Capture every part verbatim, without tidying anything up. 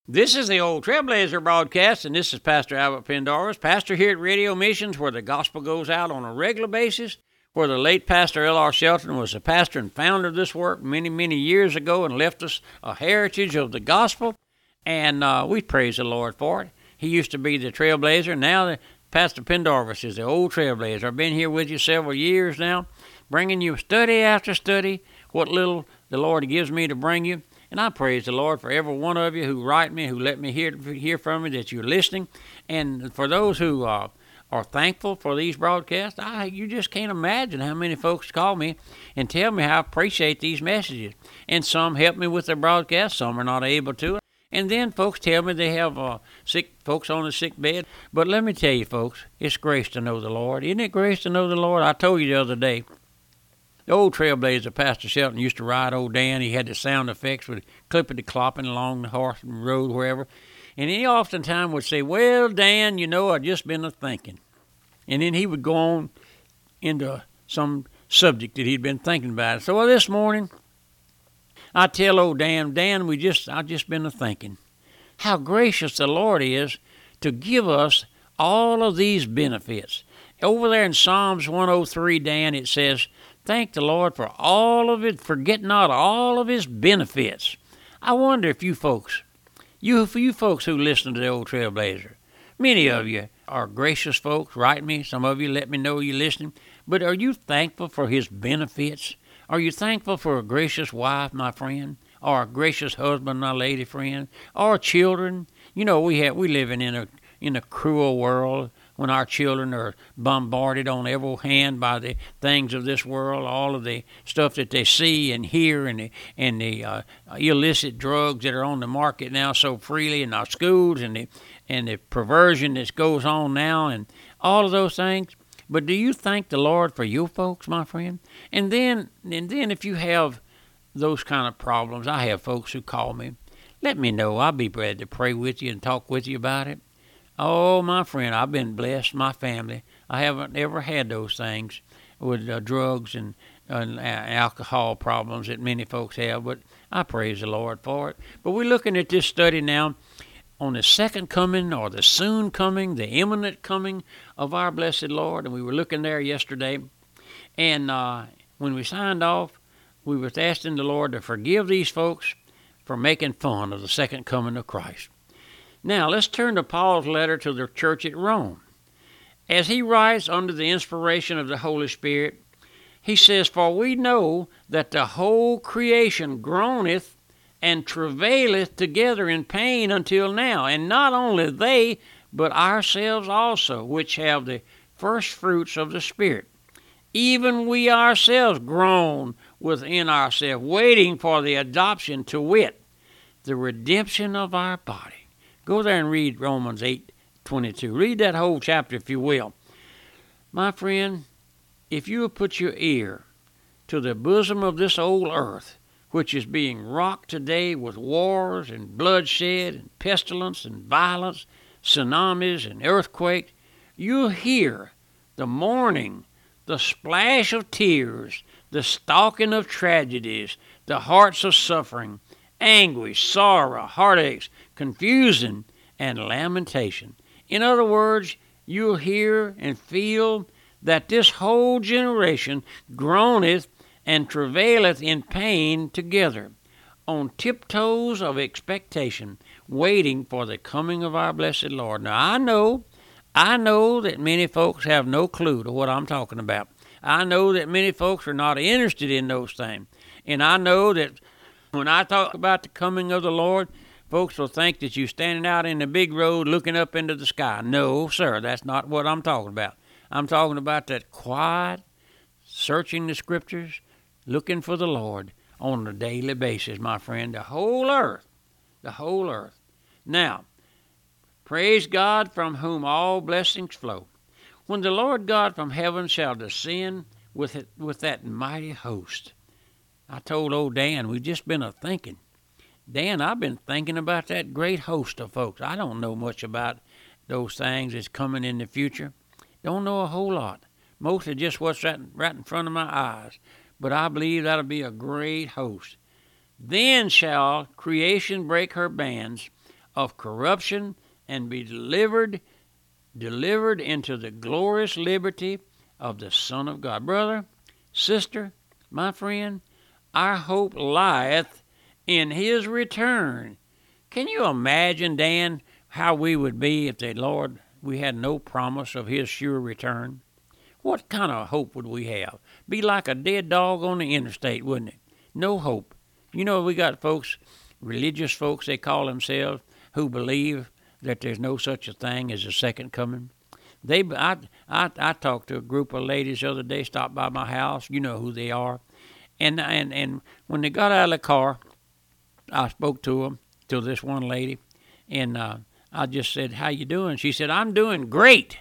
This is the Old Trailblazer broadcast, and this is Pastor Albert Pendarvis, pastor here at Radio Missions, where the gospel goes out on a regular basis, where the late Pastor L R. Shelton was the pastor and founder of this work many, many years ago and left us a heritage of the gospel, and uh, we praise the Lord for it. He used to be the Trailblazer. Now the Pastor Pendarvis is the Old Trailblazer. I've been here with you several years now, bringing you study after study, what little the Lord gives me to bring you. And I praise the Lord for every one of you who write me, who let me hear hear from me that you're listening. And for those who uh, are thankful for these broadcasts, I, you just can't imagine how many folks call me and tell me how I appreciate these messages. And some help me with their broadcasts, some are not able to. And then folks tell me they have uh, sick folks on the sick bed. But let me tell you, folks, it's grace to know the Lord. Isn't it grace to know the Lord? I told you the other day, the old Trailblazer, Pastor Shelton, used to ride old Dan. He had the sound effects with clippity clopping along the horse and road, wherever. And he oftentimes would say, well, Dan, you know, I just been a-thinking. And then he would go on into some subject that he'd been thinking about. So well, this morning, I tell old Dan, Dan, we just, I just been a-thinking how gracious the Lord is to give us all of these benefits. Over there in Psalms one oh three, Dan, it says, thank the Lord for all of it, forget not all of his benefits. I wonder if you folks, you, you folks who listen to the Old Trailblazer, many of you are gracious folks, write me, some of you let me know you're listening, but are you thankful for his benefits? Are you thankful for a gracious wife, my friend, or a gracious husband, my lady friend, or children? You know, we have, we living in a, in a cruel world, when our children are bombarded on every hand by the things of this world, all of the stuff that they see and hear, and the, and the uh, illicit drugs that are on the market now so freely in our schools, and the, and the perversion that goes on now, and all of those things. But do you thank the Lord for you folks, my friend? And then, and then if you have those kind of problems, I have folks who call me. Let me know. I'll be glad to pray with you and talk with you about it. Oh, my friend, I've been blessed, my family. I haven't ever had those things with uh, drugs and, and uh, alcohol problems that many folks have, but I praise the Lord for it. But we're looking at this study now on the second coming or the soon coming, the imminent coming of our blessed Lord, and we were looking there yesterday. And uh, when we signed off, we were asking the Lord to forgive these folks for making fun of the second coming of Christ. Now, let's turn to Paul's letter to the church at Rome. As he writes under the inspiration of the Holy Spirit, he says, for we know that the whole creation groaneth and travaileth together in pain until now, and not only they, but ourselves also, which have the first fruits of the Spirit. Even we ourselves groan within ourselves, waiting for the adoption, to wit, the redemption of our body. Go there and read Romans eight twenty-two. Read that whole chapter if you will. My friend, if you will put your ear to the bosom of this old earth, which is being rocked today with wars and bloodshed and pestilence and violence, tsunamis and earthquakes, you'll hear the mourning, the splash of tears, the stalking of tragedies, the hearts of suffering, anguish, sorrow, heartaches, confusion, and lamentation. In other words, you'll hear and feel that this whole generation groaneth and travaileth in pain together, on tiptoes of expectation, waiting for the coming of our blessed Lord. Now, I know, I know that many folks have no clue to what I'm talking about. I know that many folks are not interested in those things. And I know that when I talk about the coming of the Lord, folks will think that you're standing out in the big road looking up into the sky. No, sir, that's not what I'm talking about. I'm talking about that quiet, searching the Scriptures, looking for the Lord on a daily basis, my friend. The whole earth, the whole earth. Now, praise God from whom all blessings flow. When the Lord God from heaven shall descend with it, with that mighty host. I told old Dan, we've just been a-thinking. Dan, I've been thinking about that great host of folks. I don't know much about those things that's coming in the future. Don't know a whole lot. Mostly just what's right, right in front of my eyes. But I believe that'll be a great host. Then shall creation break her bands. of corruption and be delivered, delivered into the glorious liberty of the Son of God. Brother, sister, my friend, our hope lieth in his return. Can you imagine, Dan, how we would be if the Lord, we had no promise of his sure return? What kind of hope would we have? Be like a dead dog on the interstate, wouldn't it? No hope. You know, we got folks, religious folks, they call themselves, who believe that there's no such a thing as a second coming. They, I, I, I talked to a group of ladies the other day, stopped by my house. You know who they are. And, and, and when they got out of the car, I spoke to them, to this one lady, and uh, I just said, how you doing? She said, I'm doing great.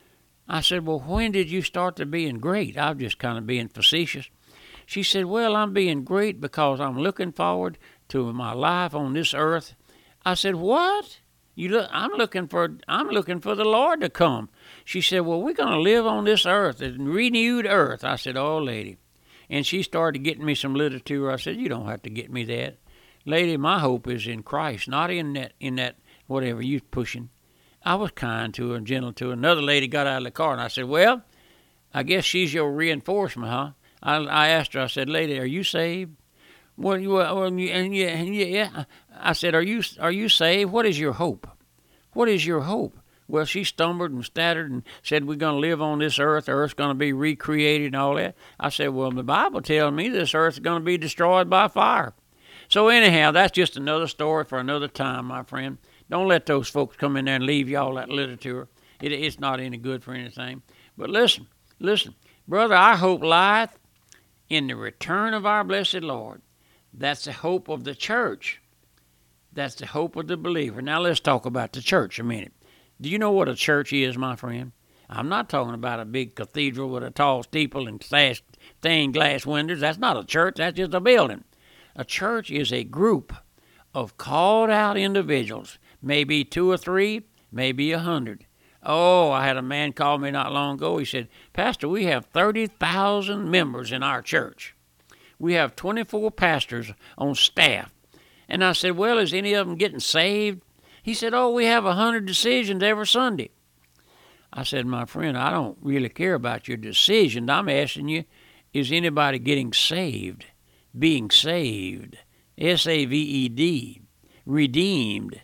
I said, well, when did you start to being great? I was just kind of being facetious. She said, well, I'm being great because I'm looking forward to my life on this earth. I said, what? You look, I'm looking for I'm looking for the Lord to come. She said, well, we're going to live on this earth, a renewed earth. I said, oh, lady. And she started getting me some literature. I said, you don't have to get me that. Lady, my hope is in Christ, not in that, in that whatever you're pushing. I was kind to her and gentle to her. Another lady got out of the car, and I said, well, I guess she's your reinforcement, huh? I, I asked her, I said, lady, are you saved? Well, you, well, and yeah, and yeah, yeah. I said, are you, are you saved? What is your hope? What is your hope? Well, she stumbled and stuttered and said, we're going to live on this earth. The earth's going to be recreated and all that. I said, well, the Bible tells me this earth's going to be destroyed by fire. So anyhow, that's just another story for another time, my friend. Don't let those folks come in there and leave you all that literature. It, it's not any good for anything. But listen, listen. Brother, our hope lieth in the return of our blessed Lord. That's the hope of the church. That's the hope of the believer. Now let's talk about the church a minute. Do you know what a church is, my friend? I'm not talking about a big cathedral with a tall steeple and stained glass windows. That's not a church. That's just a building. A church is a group of called out individuals, maybe two or three, maybe a hundred. Oh, I had a man call me not long ago. He said, Pastor, we have thirty thousand members in our church. We have twenty-four pastors on staff. And I said, well, is any of them getting saved? He said, oh, we have a hundred decisions every Sunday. I said, my friend, I don't really care about your decisions. I'm asking you, is anybody getting saved? Being saved, S A V E D, redeemed,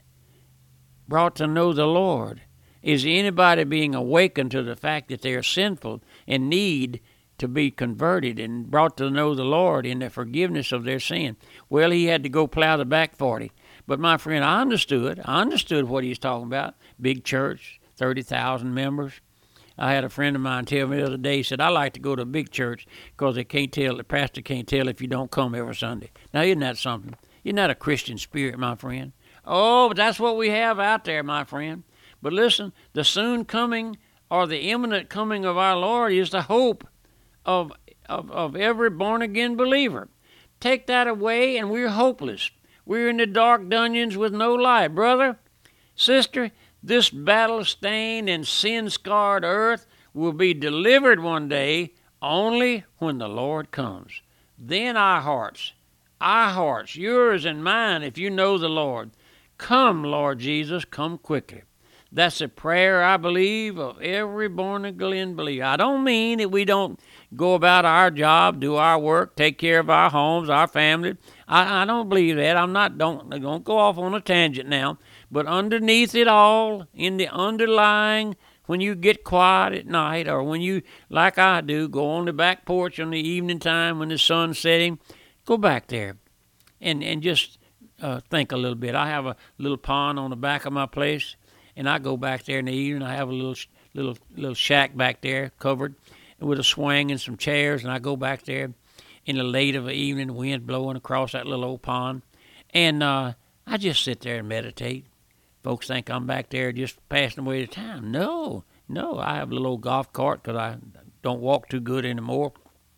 brought to know the Lord. Is anybody being awakened to the fact that they are sinful and need to be converted and brought to know the Lord in the forgiveness of their sin? Well, he had to go plow the back forty. But my friend, I understood. I understood what he was talking about. Big church, thirty thousand members. I had a friend of mine tell me the other day, he said, I like to go to a big church because they can't tell, the pastor can't tell if you don't come every Sunday. Now, isn't that something? Isn't that a Christian spirit, my friend? Oh, but that's what we have out there, my friend. But listen, the soon coming or the imminent coming of our Lord is the hope of, of, of every born-again believer. Take that away and we're hopeless. We're in the dark dungeons with no light. Brother, sister, this battle-stained and sin-scarred earth will be delivered one day only when the Lord comes. Then our hearts, our hearts, yours and mine, if you know the Lord, come, Lord Jesus, come quickly. That's a prayer, I believe, of every born-again believer. I don't mean that we don't go about our job, do our work, take care of our homes, our family. I, I don't believe that. I'm not, don't, don't go off on a tangent now. But underneath it all, in the underlying, when you get quiet at night or when you, like I do, go on the back porch in the evening time when the sun's setting, go back there and, and just uh, think a little bit. I have a little pond on the back of my place, and I go back there in the evening. I have a little little little shack back there covered with a swing and some chairs, and I go back there in the late of the evening, the wind blowing across that little old pond, and uh, I just sit there and meditate. Folks think I'm back there just passing away the time. No, no, I have a little old golf cart because I don't walk too good anymore,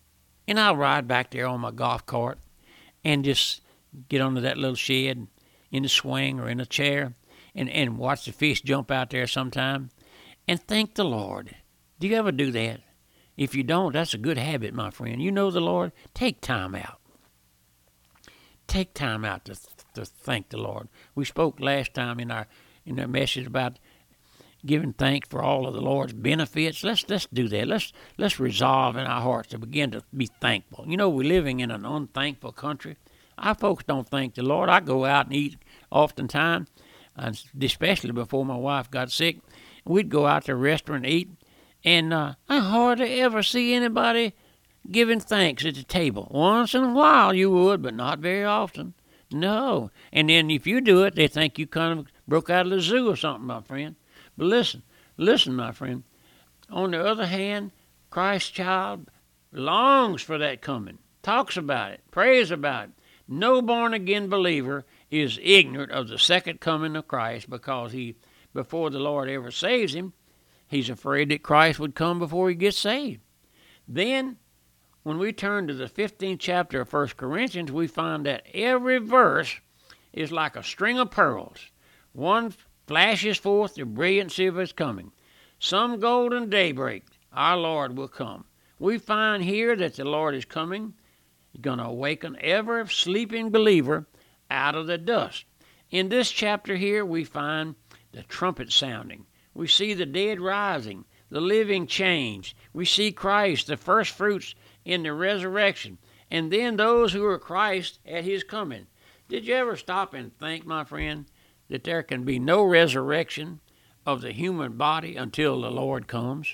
and I'll ride back there on my golf cart and just get under that little shed in the swing or in a chair and, and watch the fish jump out there sometime and thank the Lord. Do you ever do that? If you don't, that's a good habit, my friend. You know the Lord, take time out. Take time out to, to thank the Lord. We spoke last time in our in our message about giving thanks for all of the Lord's benefits. Let's let's do that. Let's let's resolve in our hearts to begin to be thankful. You know, we're living in an unthankful country. Our folks don't thank the Lord. I go out and eat oftentimes, and especially before my wife got sick. We'd go out to a restaurant and eat, and uh, I hardly ever see anybody giving thanks at the table. Once in a while you would, but not very often. No. And then if you do it, they think you kind of broke out of the zoo or something, my friend. But listen, listen, my friend. On the other hand, Christ's child longs for that coming, talks about it, prays about it. No born-again believer is ignorant of the second coming of Christ because he, before the Lord ever saves him, he's afraid that Christ would come before he gets saved. Then, when we turn to the fifteenth chapter of First Corinthians, we find that every verse is like a string of pearls. One flashes forth the brilliancy of his coming. Some golden daybreak, our Lord will come. We find here that the Lord is coming. He's going to awaken every sleeping believer out of the dust. In this chapter here, we find the trumpet sounding. We see the dead rising, the living changed. We see Christ, the first fruits in the resurrection, and then those who are Christ at his coming. Did you ever stop and think, my friend, that there can be no resurrection of the human body until the Lord comes?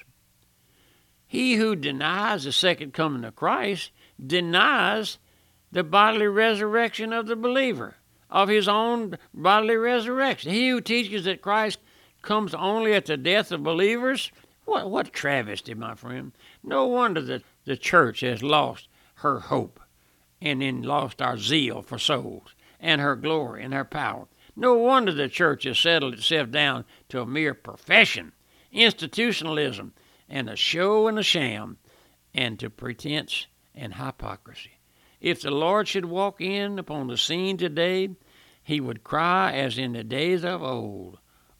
He who denies the second coming of Christ denies the bodily resurrection of the believer, of his own bodily resurrection. He who teaches that Christ comes only at the death of believers, what, what travesty, my friend. No wonder that the church has lost her hope and then lost our zeal for souls and her glory and her power. No wonder the church has settled itself down to a mere profession, institutionalism, and a show and a sham, and to pretense and hypocrisy. If the Lord should walk in upon the scene today, he would cry as in the days of old,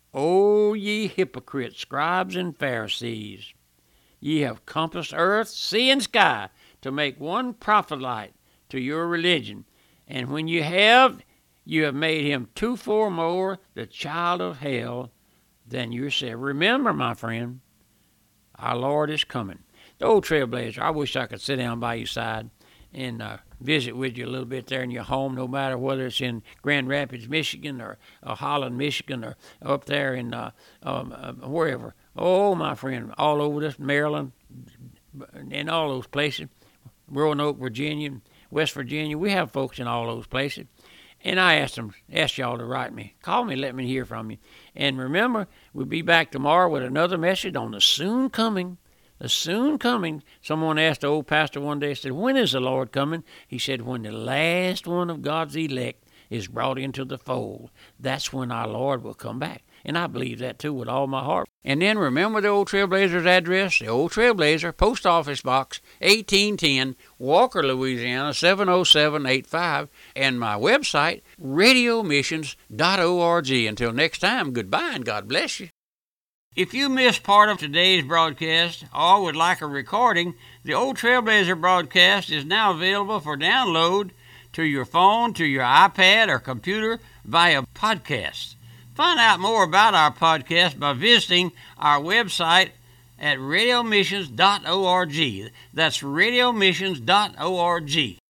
O ye hypocrites, scribes and Pharisees, ye have compassed earth, sea, and sky to make one proselyte to your religion, and when you have, you have made him twofold more the child of hell than yourself. Remember, my friend, our Lord is coming. The old Trailblazer, I wish I could sit down by your side and uh, visit with you a little bit there in your home, no matter whether it's in Grand Rapids, Michigan, or uh, Holland, Michigan, or up there in uh, um, uh, wherever. Oh, my friend, all over this, Maryland, and all those places, Roanoke, Virginia, West Virginia. We have folks in all those places. And I asked them, asked y'all to write me. Call me, let me hear from you. And remember, we'll be back tomorrow with another message on the soon coming. The soon coming. Someone asked the old pastor one day, said, when is the Lord coming? He said, when the last one of God's elect is brought into the fold. That's when our Lord will come back. And I believe that, too, with all my heart. And then remember the Old Trailblazer's address, the Old Trailblazer, Post Office Box, eighteen ten, Walker, Louisiana, seven oh seven eight five, and my website, radio missions dot org. Until next time, goodbye and God bless you. If you missed part of today's broadcast or would like a recording, the Old Trailblazer broadcast is now available for download to your phone, to your iPad, or computer via podcast. Find out more about our podcast by visiting our website at radio missions dot org. That's radio missions dot org.